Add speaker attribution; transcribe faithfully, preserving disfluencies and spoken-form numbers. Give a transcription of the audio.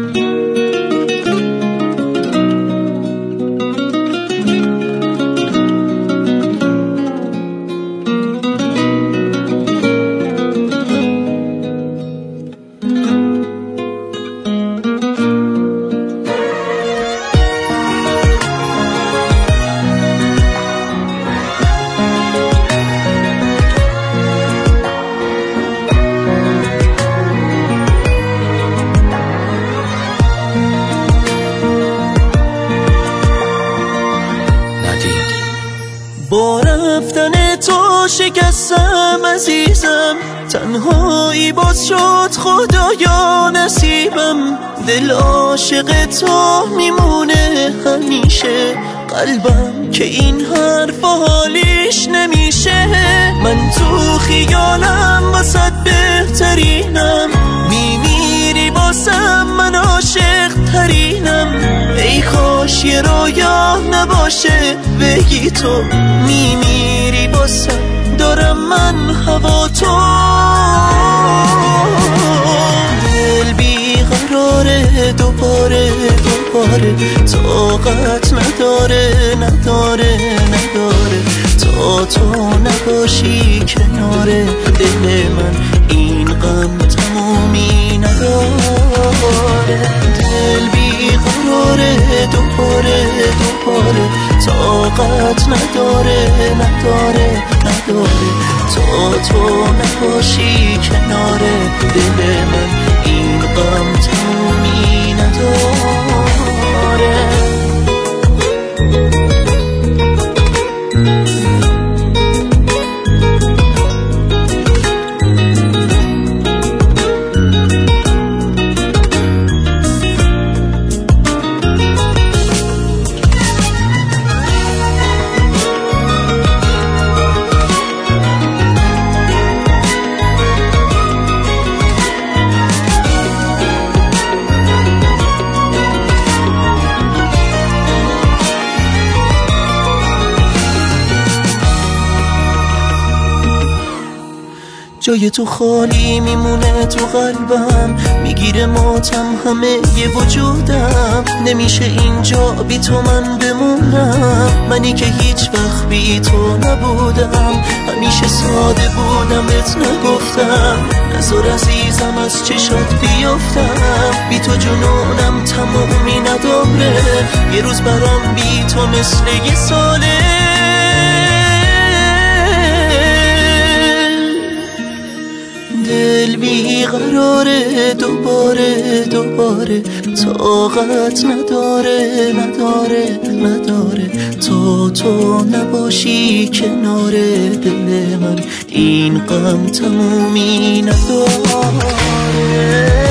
Speaker 1: با رفتن تو شکستم عزیزم، تنهایی باز شد خدایا نصیبم. دل عاشق تو میمونه همیشه، قلبم که این حرف حالیش نمیشه. من تو خیالم واسه بهترینم، میمیری باسم من عاشق ترینم. ای کاش یه رویا نباشه بگی تو میمیری باسم، دارم من هوا تو. دل بیقراره دوباره دوباره، طاقت نداره نداره نداره. تا تو نباشی کنار دل من این غم تمومی نداره. دل بیقراره دوباره دوباره، طاقت نداره نداره نداره. تا تو نباشی کنار دل من این غم تمومی نداره. جای تو خالی میمونه تو قلبم، میگیره ماتم همه یه وجودم. نمیشه اینجا بی تو من بمونم، منی که هیچ وقت بی تو نبودم. همیشه ساده بودم بهت نگفتم، نذار عزیزم از چشات بیافتم. بی تو جنونم تمومی نداره، یه روز برام بی تو مثل یه ساله. دل بیقراره دوباره دوباره، طاقت نداره نداره نداره. تا تو نباشی کنار دل من این غم تمومی نداره.